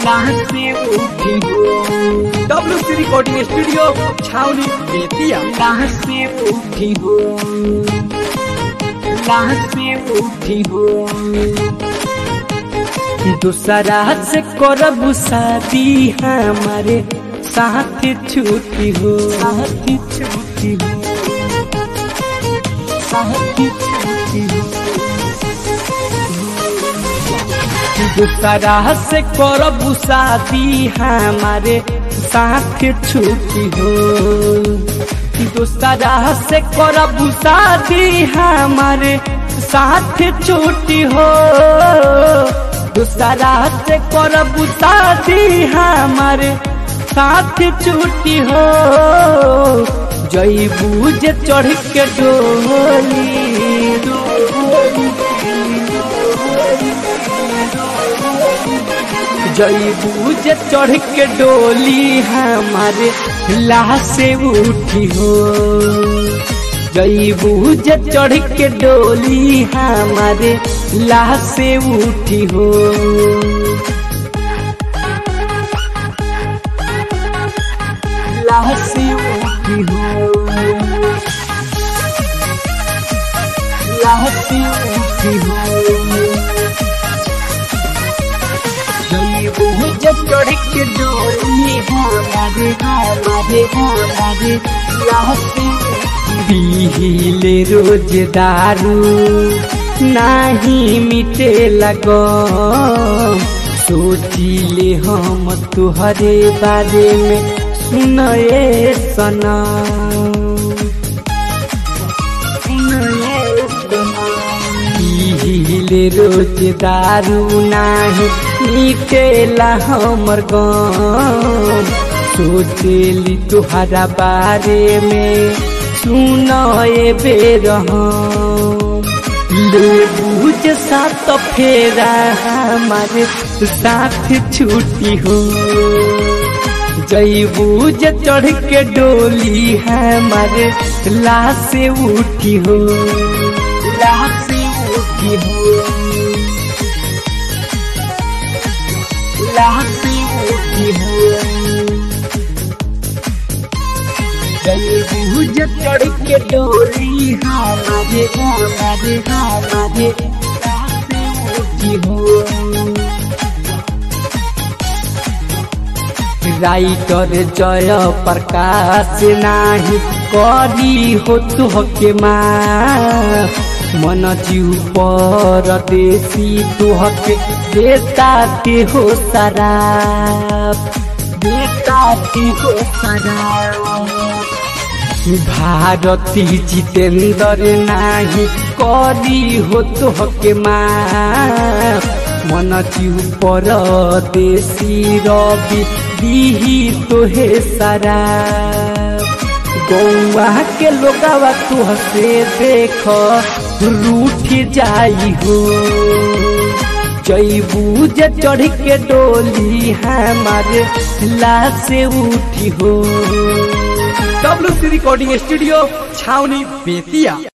लासे उठी हो। WC रिकॉर्डिंग स्टूडियो छावनी बेतिया। लासे उठी हो, लासे उठी हो। दूसरा से करब शादी हमारे साथ छुट्टी हो, साथ छुट्टी हो, साथ छुट्टी हो। दूसरा से करब शादी हमारे साथ छुट्टी हो। दूसरा से करब शादी हमारे साथ छुट्टी हो। दूसरा से करब शादी हमारे साथ छुट्टी हो। जईबू जे चढ़ के डोली, जईबू जे चढ़ के डोली हमारे लासे उठी हो। जईबू जे चढ़ के डोली हमारे लासे उठी हो। लासे उठी हो, लासे उठी हो। जईबू जे चढ़ के डोली हमारे हमारे लासे। पीले रोज दारू नहीं मिटे लगो। सोचिले हम तुहरे बारे में सुनए सनम। पीले रोज दारू नहीं मिटेला हमर गम। सोचेली तुहरा बारे में सुनए बेर लेबू जे साथ फेरा हमारे साथ छुट्टी हो। जईबू जे चढ़ के डोली हमारे लासे उठी हो, लासे उठी हो, लासे उठी हो। जईबू जे चढ़ के डोली हमारे हमारे लासे उठी हो। राइटर जय प्रकाश नाही करी हो तुहके माँ। मन जीव परदेसी तुहके देता के हो शराब, देता के हो शराब। भारती जितेंद्र नाही करी हो तुहके माँ। मन जीव परदेसी रवि दीही तोहे शराब। गौआ के लोगवा तुहसे देख रूठ जाई हो। जईबू जे चढ़ के डोली हमारे लासे उठी हो। WC रिकॉर्डिंग स्टूडियो छावनी बेतिया।